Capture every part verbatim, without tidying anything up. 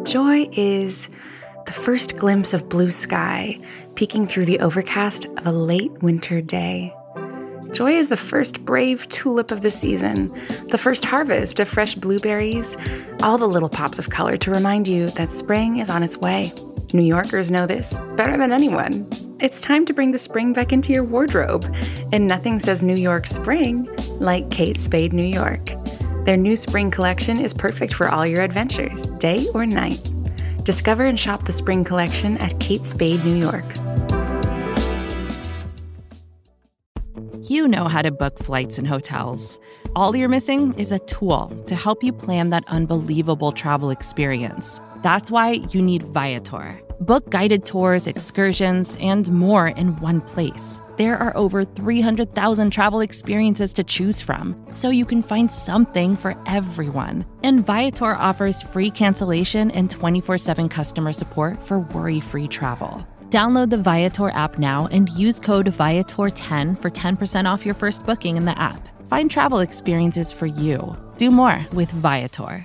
Joy is the first glimpse of blue sky peeking through the overcast of a late winter day. Joy is the first brave tulip of the season, the first harvest of fresh blueberries, all the little pops of color to remind you that spring is on its way. New Yorkers know this better than anyone. It's time to bring the spring back into your wardrobe, and nothing says New York spring like Kate Spade New York. Their new spring collection is perfect for all your adventures, day or night. Discover and shop the spring collection at Kate Spade New York. You know how to book flights and hotels. All you're missing is a tool to help you plan that unbelievable travel experience. That's why you need Viator. Book guided tours, excursions, and more in one place. There are over three hundred thousand travel experiences to choose from, so you can find something for everyone. And Viator offers free cancellation and twenty-four seven customer support for worry-free travel. Download the Viator app now and use code Viator ten for ten percent off your first booking in the app. Find travel experiences for you. Do more with Viator.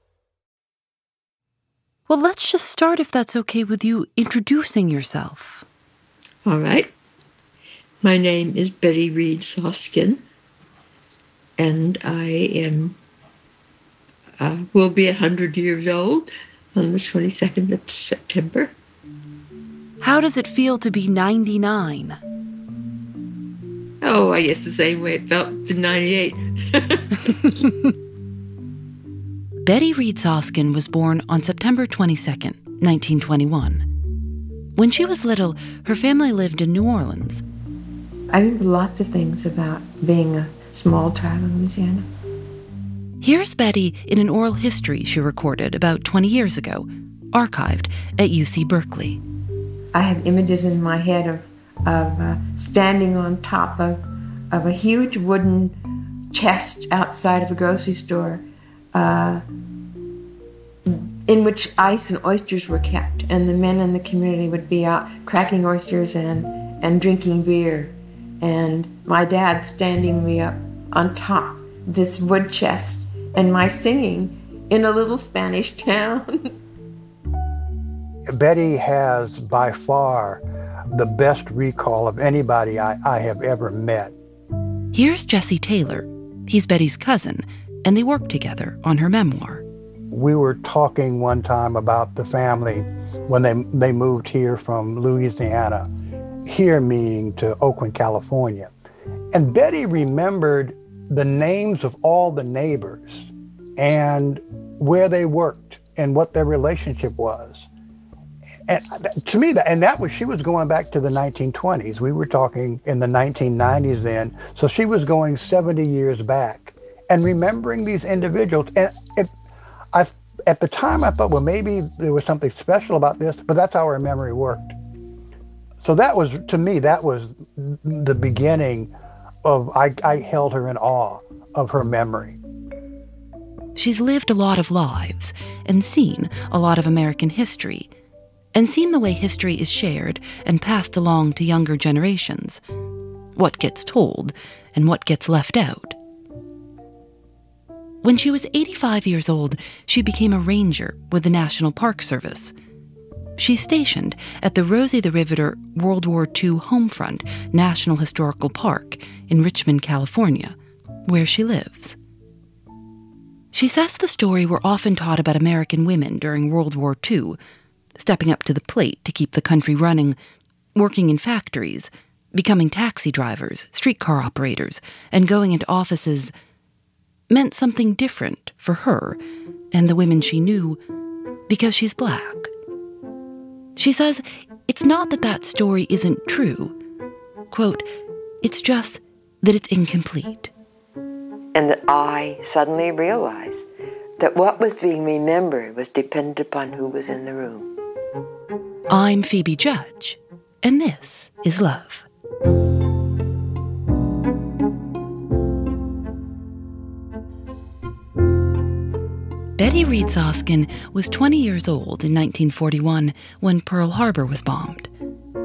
Well, let's just start, if that's okay with you, introducing yourself. All right. My name is Betty Reed Soskin, and I am, uh, will be one hundred years old on the twenty-second of September. How does it feel to be ninety-nine? Oh, I guess the same way it felt in ninety-eight. Betty Reed Soskin was born on September twenty-second, nineteen twenty-one. When she was little, her family lived in New Orleans. I remember lots of things about being a small child in Louisiana. Here's Betty in an oral history she recorded about twenty years ago, archived at U C Berkeley. I have images in my head of, of uh, standing on top of, of a huge wooden chest outside of a grocery store uh, in which ice and oysters were kept, and the men in the community would be out cracking oysters and, and drinking beer. And my dad standing me up on top of this wood chest, and my singing in a little Spanish town. Betty has by far the best recall of anybody I, I have ever met. Here's Jesse Taylor. He's Betty's cousin, and they worked together on her memoir. We were talking one time about the family when they they moved here from Louisiana, here meaning to Oakland, California. And Betty remembered the names of all the neighbors and where they worked and what their relationship was. And to me, that, and that was, she was going back to the nineteen twenties. We were talking in the nineteen nineties then. So she was going seventy years back and remembering these individuals. And it, I, at the time I thought, well, maybe there was something special about this, but that's how her memory worked. So that was, to me, that was the beginning of, I, I held her in awe of her memory. She's lived a lot of lives and seen a lot of American history, and seen the way history is shared and passed along to younger generations, what gets told and what gets left out. When she was eighty-five years old, she became a ranger with the National Park Service. She's stationed at the Rosie the Riveter World War Two Homefront National Historical Park in Richmond, California, where she lives. She says the story we're often taught about American women during World War Two, stepping up to the plate to keep the country running, working in factories, becoming taxi drivers, streetcar operators, and going into offices, meant something different for her and the women she knew because she's Black. She says it's not that that story isn't true. Quote, it's just that it's incomplete. And that I suddenly realized that what was being remembered was dependent upon who was in the room. I'm Phoebe Judge, and this is Love. Betty Reed Soskin was twenty years old in nineteen forty-one when Pearl Harbor was bombed.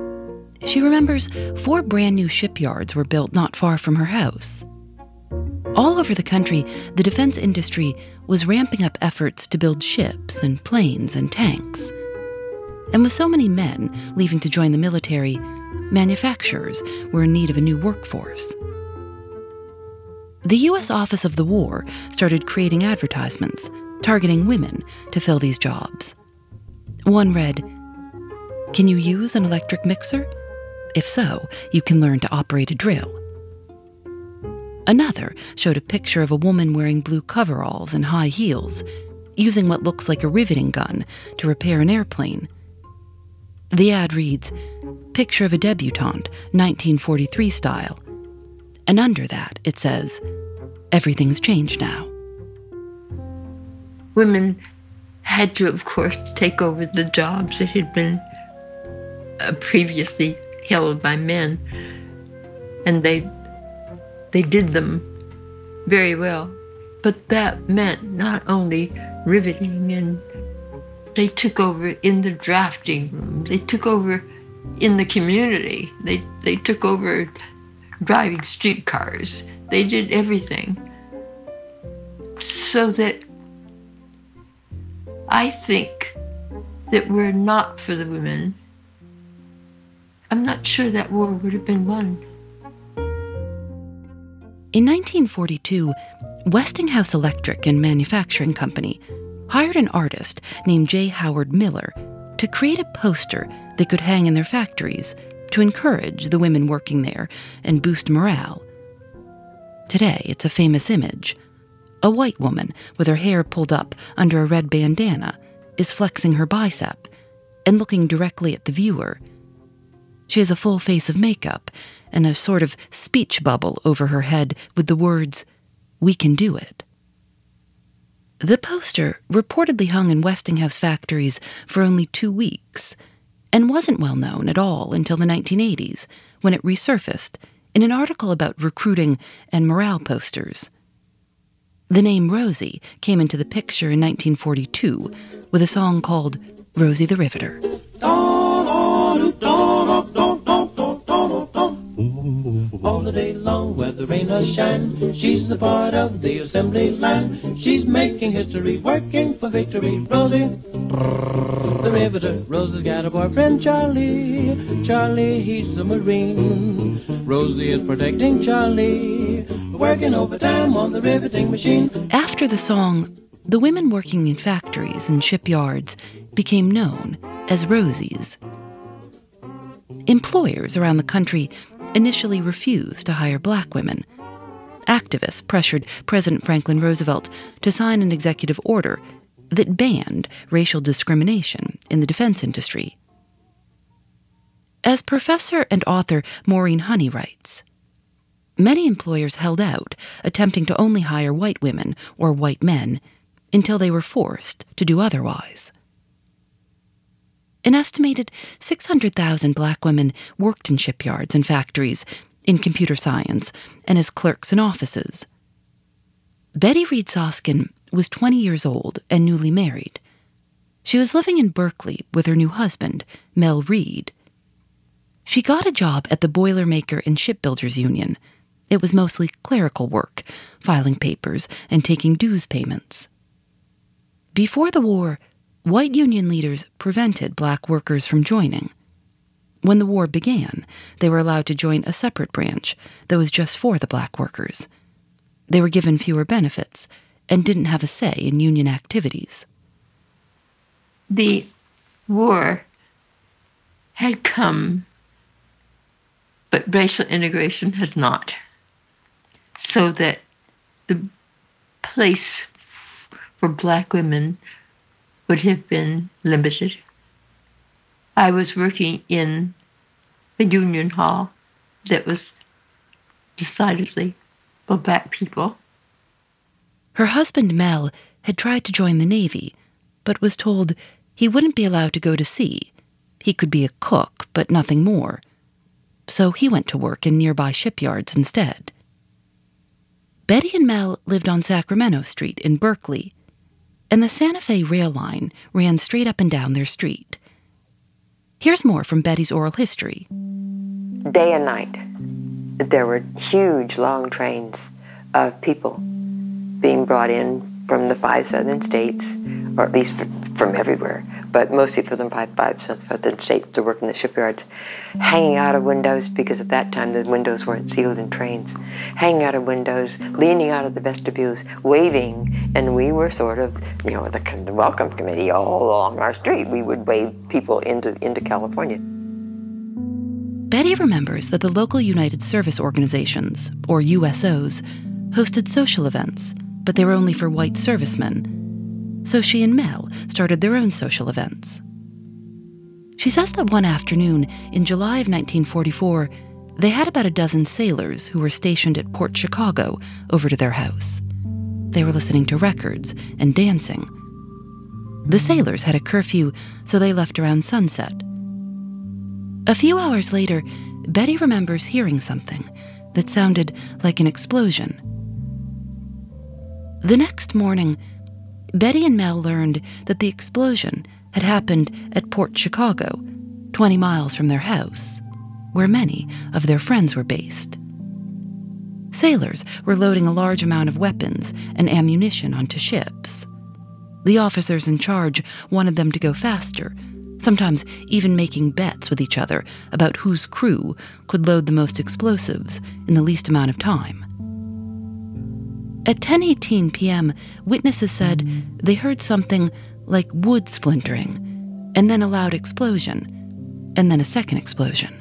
She remembers four brand new shipyards were built not far from her house. All over the country, the defense industry was ramping up efforts to build ships and planes and tanks. And with so many men leaving to join the military, manufacturers were in need of a new workforce. The U S Office of the War started creating advertisements targeting women to fill these jobs. One read, "Can you use an electric mixer? If so, you can learn to operate a drill." Another showed a picture of a woman wearing blue coveralls and high heels, using what looks like a riveting gun to repair an airplane. The ad reads, "Picture of a debutante, nineteen forty-three style." And under that, it says, "Everything's changed now." Women had to, of course, take over the jobs that had been uh, previously held by men. And they they did them very well. But that meant not only riveting, and they took over in the drafting room. They took over in the community. They, they took over driving streetcars. They did everything. So that I think that were it not for the women, I'm not sure that war would have been won. In nineteen forty-two, Westinghouse Electric and Manufacturing Company hired an artist named J. Howard Miller to create a poster they could hang in their factories to encourage the women working there and boost morale. Today, it's a famous image. A white woman with her hair pulled up under a red bandana is flexing her bicep and looking directly at the viewer. She has a full face of makeup and a sort of speech bubble over her head with the words, "We can do it." The poster reportedly hung in Westinghouse factories for only two weeks and wasn't well known at all until the nineteen eighties, when it resurfaced in an article about recruiting and morale posters. The name Rosie came into the picture in nineteen forty-two with a song called Rosie the Riveter. All the day long, whether rain or shine, she's a part of the assembly line. She's making history, working for victory. Rosie, the riveter. Rosie's got a boyfriend, Charlie. Charlie, he's a Marine. Rosie is protecting Charlie, working overtime on the riveting machine. After the song, the women working in factories and shipyards became known as Rosies. Employers around the country initially refused to hire black women. Activists pressured President Franklin Roosevelt to sign an executive order that banned racial discrimination in the defense industry. As professor and author Maureen Honey writes, many employers held out, attempting to only hire white women or white men until they were forced to do otherwise. An estimated six hundred thousand black women worked in shipyards and factories, in computer science, and as clerks in offices. Betty Reed Soskin was twenty years old and newly married. She was living in Berkeley with her new husband, Mel Reed. She got a job at the Boilermaker and Shipbuilders Union. It was mostly clerical work, filing papers and taking dues payments. Before the war, white union leaders prevented black workers from joining. When the war began, they were allowed to join a separate branch that was just for the black workers. They were given fewer benefits and didn't have a say in union activities. The war had come, but racial integration had not. So that the place for black women would have been limited. I was working in a union hall that was decidedly for black people. Her husband, Mel, had tried to join the Navy, but was told he wouldn't be allowed to go to sea. He could be a cook, but nothing more. So he went to work in nearby shipyards instead. Betty and Mel lived on Sacramento Street in Berkeley, and the Santa Fe rail line ran straight up and down their street. Here's more from Betty's oral history. Day and night, there were huge, long trains of people being brought in from the five southern states, or at least from everywhere, but mostly from the five, five southern states to work in the shipyards, hanging out of windows, because at that time the windows weren't sealed in trains, hanging out of windows, leaning out of the vestibules, waving, and we were sort of, you know, the, the welcome committee all along our street. We would wave people into, into California. Betty remembers that the local United Service Organizations, or U S Os, hosted social events, but they were only for white servicemen. So she and Mel started their own social events. She says that one afternoon in July of nineteen forty-four, they had about a dozen sailors who were stationed at Port Chicago over to their house. They were listening to records and dancing. The sailors had a curfew, so they left around sunset. A few hours later, Betty remembers hearing something that sounded like an explosion. The next morning, Betty and Mel learned that the explosion had happened at Port Chicago, twenty miles from their house, where many of their friends were based. Sailors were loading a large amount of weapons and ammunition onto ships. The officers in charge wanted them to go faster, sometimes even making bets with each other about whose crew could load the most explosives in the least amount of time. At ten eighteen p.m., witnesses said they heard something like wood splintering, and then a loud explosion, and then a second explosion.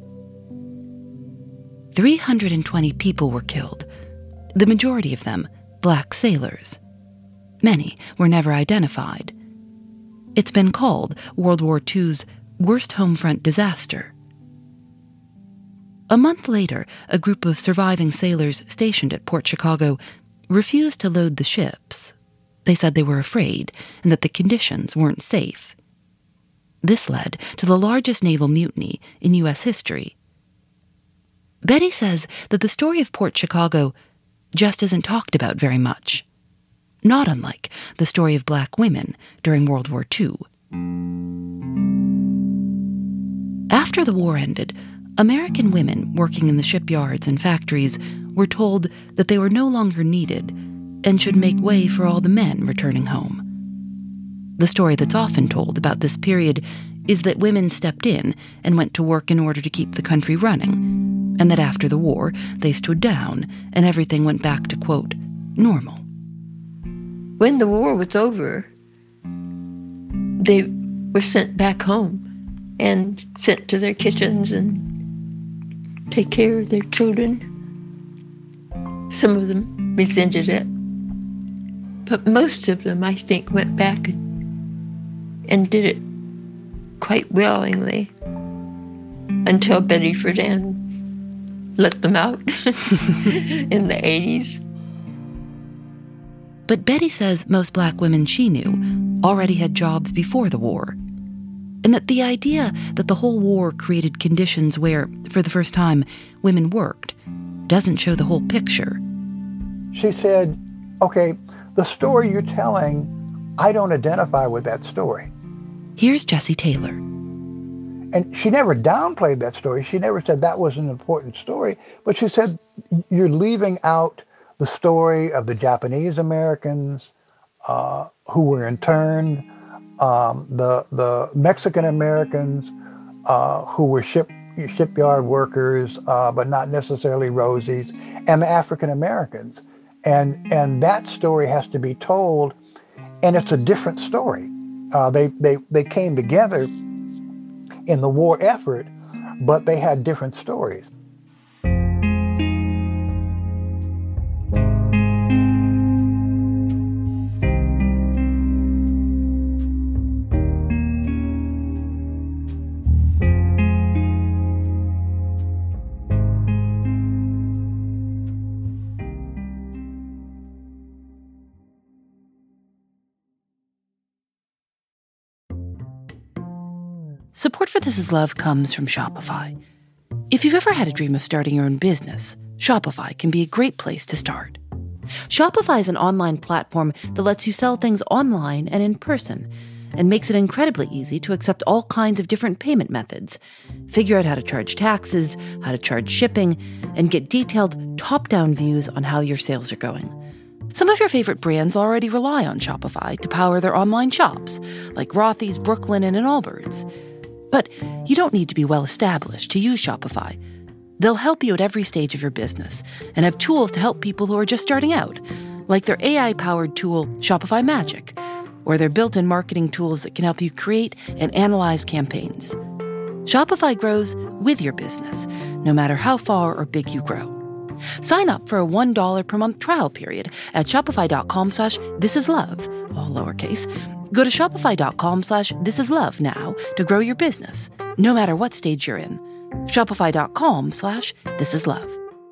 three hundred twenty people were killed, the majority of them black sailors. Many were never identified. It's been called World War Two's worst homefront disaster. A month later, a group of surviving sailors stationed at Port Chicago refused to load the ships. They said they were afraid and that the conditions weren't safe. This led to the largest naval mutiny in U S history. Betty says that the story of Port Chicago just isn't talked about very much, not unlike the story of black women during World War Two. After the war ended, American women working in the shipyards and factories were told that they were no longer needed and should make way for all the men returning home. The story that's often told about this period is that women stepped in and went to work in order to keep the country running, and that after the war, they stood down and everything went back to, quote, normal. When the war was over, they were sent back home and sent to their kitchens and take care of their children. Some of them resented it, but most of them, I think, went back and, and did it quite willingly until Betty Friedan let them out in the eighties. But Betty says most black women she knew already had jobs before the war, and that the idea that the whole war created conditions where, for the first time, women worked doesn't show the whole picture. She said, okay, the story you're telling, I don't identify with that story. Here's Jessie Taylor. And she never downplayed that story. She never said that was an important story, but she said, you're leaving out the story of the Japanese Americans uh, who were interned, um, the the Mexican Americans uh, who were ship shipyard workers, uh, but not necessarily Rosies, and the African Americans, and and that story has to be told, and it's a different story. Uh, they they they came together in the war effort, but they had different stories. Support for This Is Love comes from Shopify. If you've ever had a dream of starting your own business, Shopify can be a great place to start. Shopify is an online platform that lets you sell things online and in person, and makes it incredibly easy to accept all kinds of different payment methods, figure out how to charge taxes, how to charge shipping, and get detailed top-down views on how your sales are going. Some of your favorite brands already rely on Shopify to power their online shops, like Rothy's, Brooklinen, and Allbirds. But you don't need to be well-established to use Shopify. They'll help you at every stage of your business and have tools to help people who are just starting out, like their A I-powered tool, Shopify Magic, or their built-in marketing tools that can help you create and analyze campaigns. Shopify grows with your business, no matter how far or big you grow. Sign up for a one dollar per month trial period at shopify.com slash thisislove, all lowercase. Go to shopify.com slash thisislove now to grow your business, no matter what stage you're in. Shopify.com slash thisislove.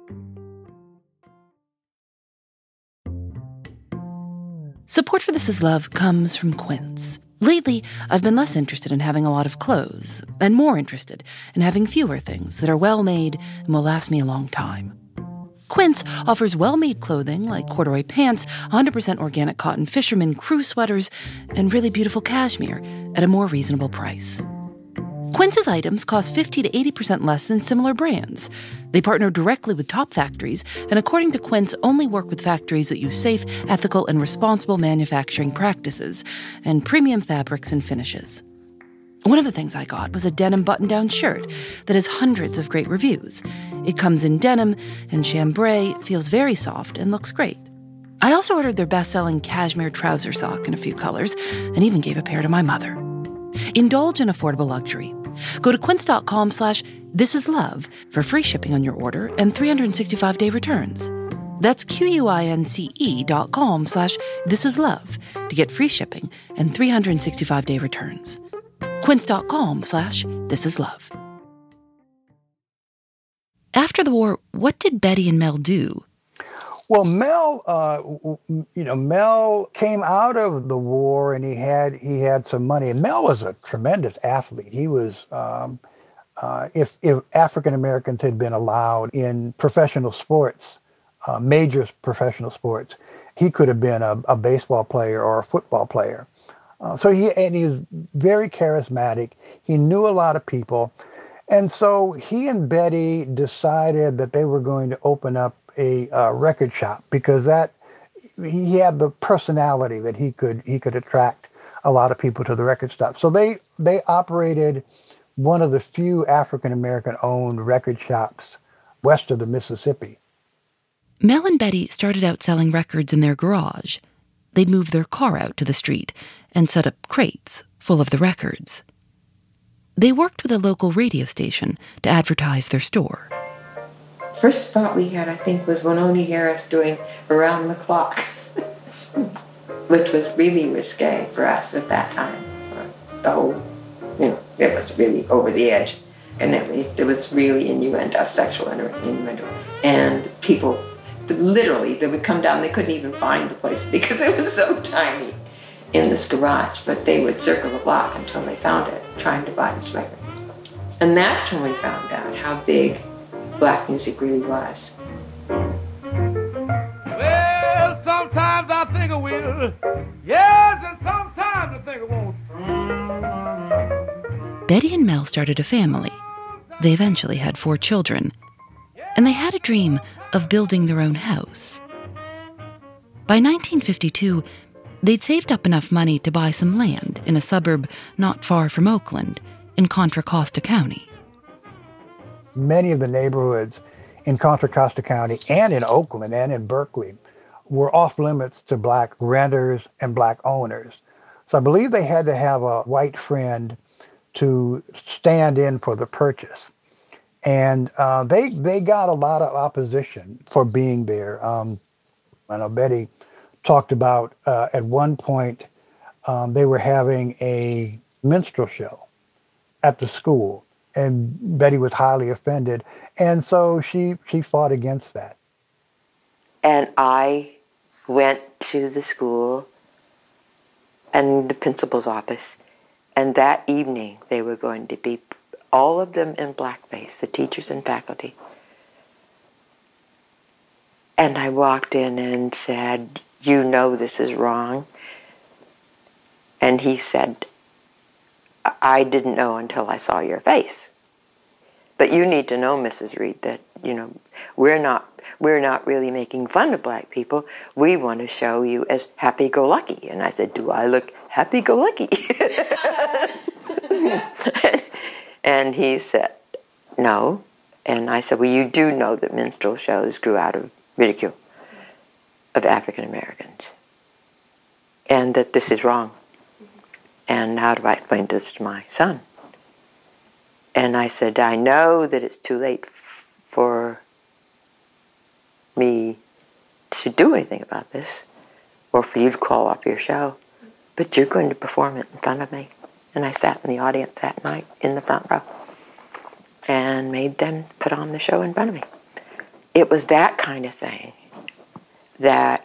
Support for This Is Love comes from Quince. Lately, I've been less interested in having a lot of clothes and more interested in having fewer things that are well-made and will last me a long time. Quince offers well-made clothing like corduroy pants, one hundred percent organic cotton fisherman crew sweaters, and really beautiful cashmere at a more reasonable price. Quince's items cost fifty to eighty percent less than similar brands. They partner directly with top factories, and according to Quince, only work with factories that use safe, ethical, and responsible manufacturing practices, and premium fabrics and finishes. One of the things I got was a denim button-down shirt that has hundreds of great reviews. It comes in denim, and chambray, feels very soft, and looks great. I also ordered their best-selling cashmere trouser sock in a few colors, and even gave a pair to my mother. Indulge in affordable luxury. Go to quince.com slash thisislove for free shipping on your order and three hundred sixty-five day returns. That's Q-U-I-N-C-E dot com slash thisislove to get free shipping and three hundred sixty-five day returns. Quince.com slash thisislove. After the war, what did Betty and Mel do? Well, Mel, uh, you know, Mel came out of the war and he had he had some money. And Mel was a tremendous athlete. He was, um, uh, if if African Americans had been allowed in professional sports, uh, major professional sports, he could have been a, a baseball player or a football player. Uh, so he and he was very charismatic. He knew a lot of people, and so he and Betty decided that they were going to open up a uh, record shop because that he had the personality that he could he could attract a lot of people to the record shop. So they they operated one of the few African American owned record shops west of the Mississippi. Mel and Betty started out selling records in their garage. They'd move their car out to the street and set up crates full of the records. They worked with a local radio station to advertise their store. First spot we had, I think, was Wynonie Harris doing Around the Clock, which was really risque for us at that time. The whole, you know, it was really over the edge. And it, it was really innuendo, sexual innuendo. And people, literally, they would come down, they couldn't even find the place because it was so tiny in this garage. But they would circle the block until they found it, trying to buy this record. And that's when we found out how big black music really was. Well, sometimes I think I will, yes, and sometimes I think I won't. Betty and Mel started a family. They eventually had four children, and they had a dream of building their own house. By nineteen fifty-two, they'd saved up enough money to buy some land in a suburb not far from Oakland, in Contra Costa County. Many of the neighborhoods in Contra Costa County and in Oakland and in Berkeley were off limits to black renters and black owners. So I believe they had to have a white friend to stand in for the purchase. And uh, they they got a lot of opposition for being there. Um, I know Betty talked about uh, at one point um, they were having a minstrel show at the school. And Betty was highly offended. And so she, she fought against that. And I went to the school and the principal's office. And that evening, they were going to be, all of them in blackface, the teachers and faculty. And I walked in and said, "You know this is wrong." And he said, I didn't know until I saw your face. But you need to know, Missus Reed, that, you know, we're not we're not really making fun of black people. We want to show you as happy-go-lucky. And I said, do I look happy-go-lucky? And he said, no. And I said, well, you do know that minstrel shows grew out of ridicule of African Americans, and that this is wrong. And how do I explain this to my son? And I said, I know that it's too late f- for me to do anything about this, or for you to call off your show, but you're going to perform it in front of me. And I sat in the audience that night in the front row and made them put on the show in front of me. It was that kind of thing that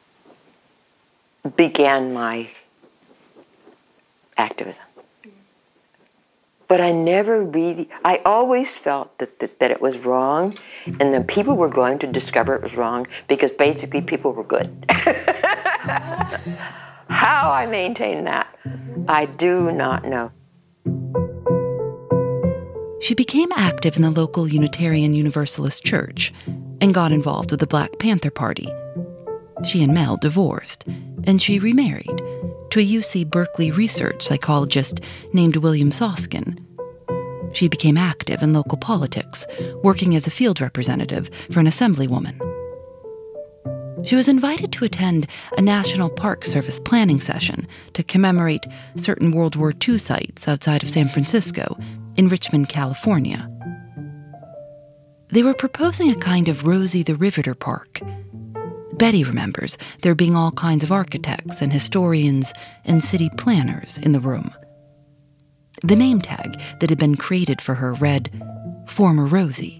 began my activism. But I never really, I always felt that, that, that it was wrong, and then people were going to discover it was wrong because basically people were good. How I maintain that, I do not know. She became active in the local Unitarian Universalist Church and got involved with the Black Panther Party. She and Mel divorced, and she remarried to a U C Berkeley research psychologist named William Soskin. She became active in local politics, working as a field representative for an assemblywoman. She was invited to attend a National Park Service planning session to commemorate certain World War Two sites outside of San Francisco in Richmond, California. They were proposing a kind of Rosie the Riveter Park. Betty remembers there being all kinds of architects and historians and city planners in the room. The name tag that had been created for her read, Former Rosie.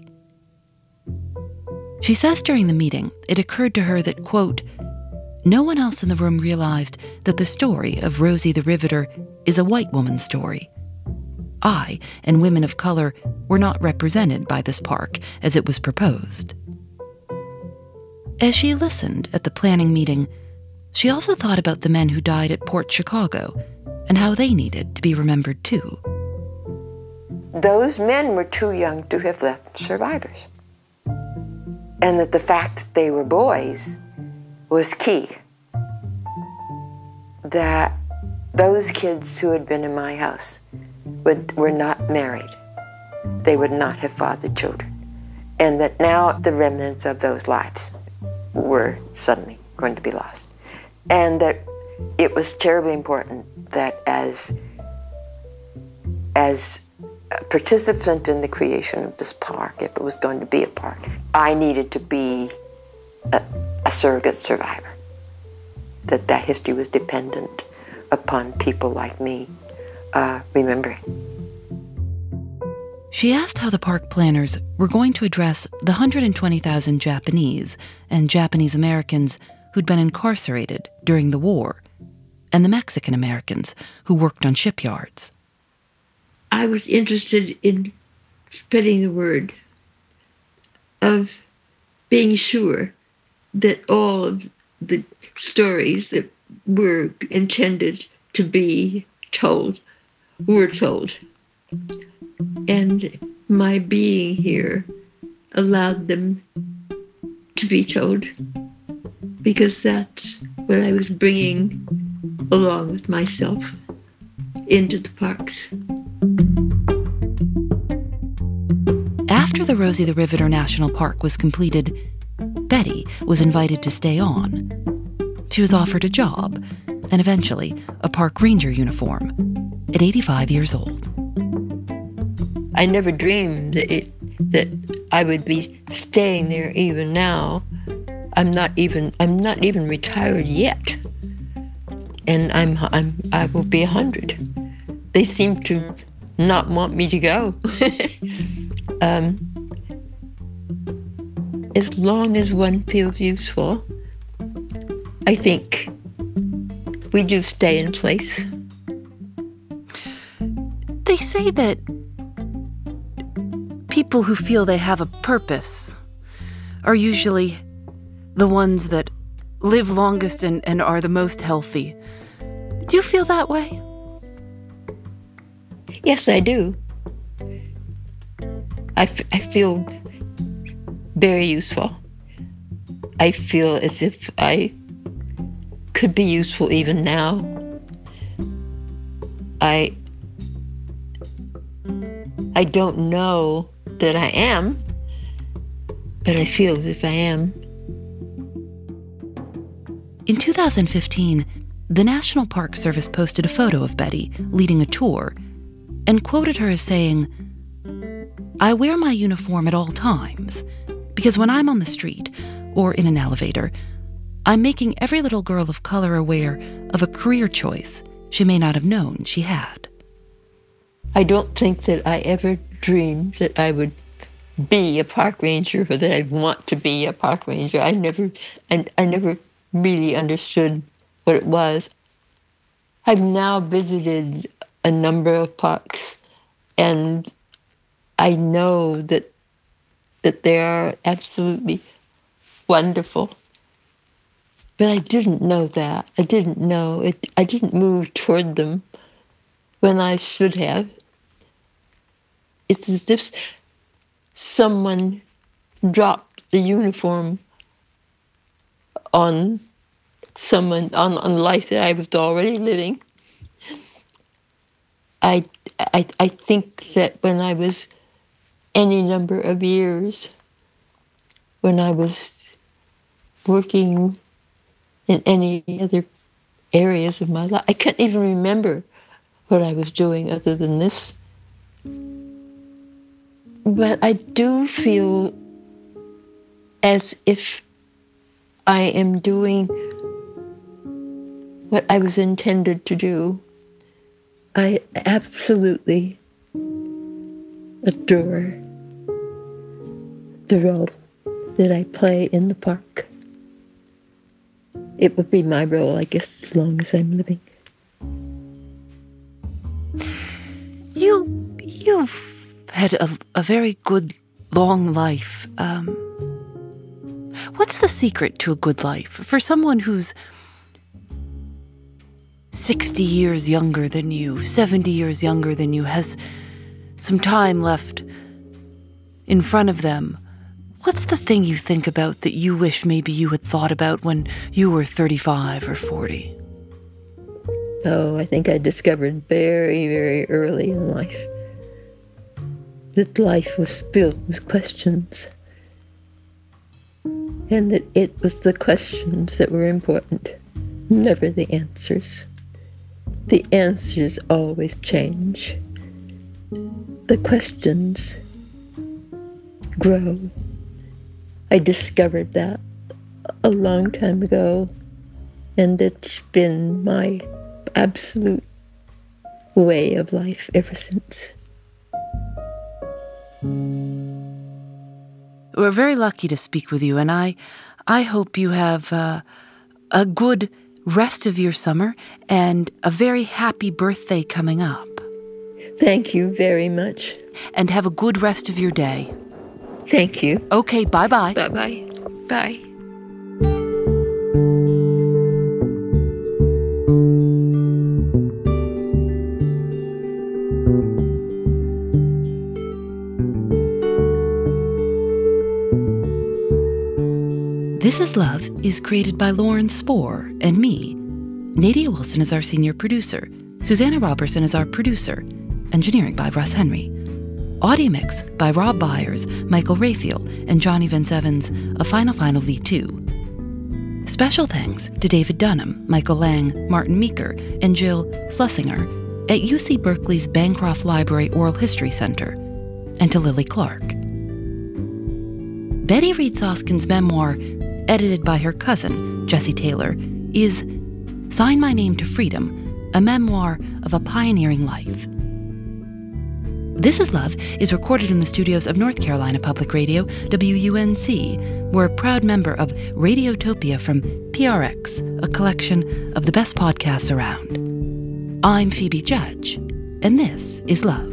She says during the meeting it occurred to her that, quote, no one else in the room realized that the story of Rosie the Riveter is a white woman's story. I and women of color were not represented by this park as it was proposed. As she listened at the planning meeting, she also thought about the men who died at Port Chicago and how they needed to be remembered too. Those men were too young to have left survivors. And that the fact that they were boys was key. That those kids who had been in my house would, were not married. They would not have fathered children. And that now the remnants of those lives were suddenly going to be lost. And that it was terribly important that as, as a participant in the creation of this park, if it was going to be a park, I needed to be a, a surrogate survivor. That that history was dependent upon people like me uh, remembering. She asked how the park planners were going to address the one hundred twenty thousand Japanese and Japanese Americans who'd been incarcerated during the war, and the Mexican Americans who worked on shipyards. I was interested in spreading the word of being sure that all of the stories that were intended to be told were told. And my being here allowed them to be told, because that's what I was bringing along with myself into the parks. After the Rosie the Riveter National Park was completed, Betty was invited to stay on. She was offered a job, and eventually a park ranger uniform, at eighty-five years old. I never dreamed that, it, that I would be staying there even now. I'm not even I'm not even retired yet, and I'm I'm I will be a hundred. They seem to not want me to go. um, as long as one feels useful, I think we do stay in place. They say that people who feel they have a purpose are usually the ones that live longest and, and are the most healthy. Do you feel that way? Yes, I do. I, f- I feel very useful. I feel as if I could be useful even now. I I don't know that I am, but I feel as if I am. In two thousand fifteen, the National Park Service posted a photo of Betty leading a tour and quoted her as saying, "I wear my uniform at all times because when I'm on the street or in an elevator, I'm making every little girl of color aware of a career choice she may not have known she had." I don't think that I ever dreamed that I would be a park ranger or that I'd want to be a park ranger. I never, I, I never really understood what it was. I've now visited a number of parks, and I know that that they are absolutely wonderful. But I didn't know that. I didn't know it. I didn't move toward them when I should have. It's as if someone dropped the uniform on someone, on, on life that I was already living. I, I, I think that when I was any number of years, when I was working in any other areas of my life, I can't even remember what I was doing other than this. But I do feel as if I am doing what I was intended to do. I absolutely adore the role that I play in the park. It would be my role, I guess, as long as I'm living. You, you've had a, a very good, long life. Um, what's the secret to a good life? For someone who's sixty years younger than you, seventy years younger than you, has some time left in front of them, what's the thing you think about that you wish maybe you had thought about when you were thirty-five or forty? Oh, I think I discovered very, very early in life that life was filled with questions, and that it was the questions that were important, never the answers. The answers always change. The questions grow. I discovered that a long time ago, and it's been my absolute way of life ever since. We're very lucky to speak with you, and I, I hope you have uh, a good rest of your summer and a very happy birthday coming up. Thank you very much. And have a good rest of your day. Thank you. Okay, bye-bye. Bye-bye. Bye. This Is Love is created by Lauren Spohr and me. Nadia Wilson is our senior producer. Susanna Robertson is our producer. Engineering by Russ Henry. Audio mix by Rob Byers, Michael Raphael, and Johnny Vince Evans of Final Final V two. Special thanks to David Dunham, Michael Lang, Martin Meeker, and Jill Schlesinger at U C Berkeley's Bancroft Library Oral History Center, and to Lily Clark. Betty Reed Soskin's memoir, edited by her cousin, Jessie Taylor, is Sign My Name to Freedom, a memoir of a pioneering life. This Is Love is recorded in the studios of North Carolina Public Radio, W U N C. We're a proud member of Radiotopia from P R X, a collection of the best podcasts around. I'm Phoebe Judge, and this is Love.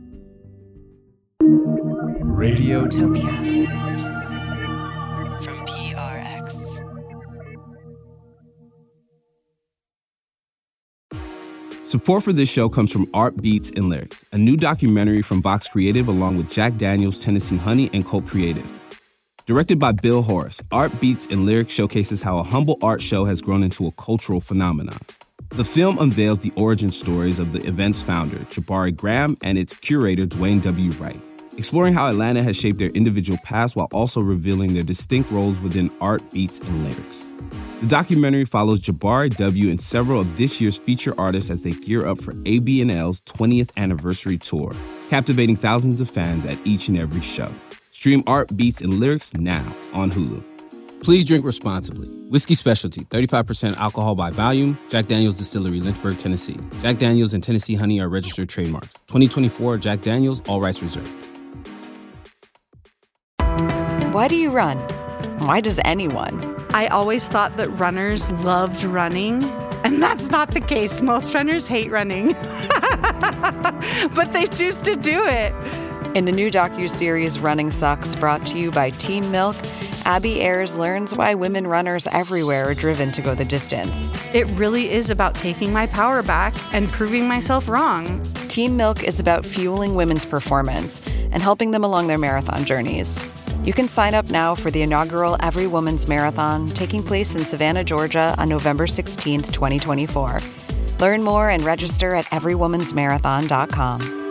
Radiotopia. From P Support for this show comes from Art Beats and Lyrics, a new documentary from Vox Creative along with Jack Daniels, Tennessee Honey, and Cult Creative. Directed by Bill Horace, Art Beats and Lyrics showcases how a humble art show has grown into a cultural phenomenon. The film unveils the origin stories of the event's founder, Jabari Graham, and its curator, Dwayne W. Wright, exploring how Atlanta has shaped their individual paths while also revealing their distinct roles within Art, Beats, and Lyrics. The documentary follows Jabari W. and several of this year's feature artists as they gear up for A B and L's twentieth anniversary tour, captivating thousands of fans at each and every show. Stream Art, Beats, and Lyrics now on Hulu. Please drink responsibly. Whiskey Specialty, thirty-five percent alcohol by volume. Jack Daniels Distillery, Lynchburg, Tennessee. Jack Daniels and Tennessee Honey are registered trademarks. twenty twenty-four Jack Daniels, all rights reserved. Why do you run? Why does anyone? I always thought that runners loved running, and that's not the case. Most runners hate running, but they choose to do it. In the new docuseries Running Sucks, brought to you by Team Milk, Abby Ayers learns why women runners everywhere are driven to go the distance. It really is about taking my power back and proving myself wrong. Team Milk is about fueling women's performance and helping them along their marathon journeys. You can sign up now for the inaugural Every Woman's Marathon taking place in Savannah, Georgia on November sixteenth, twenty twenty-four. Learn more and register at every woman's marathon dot com.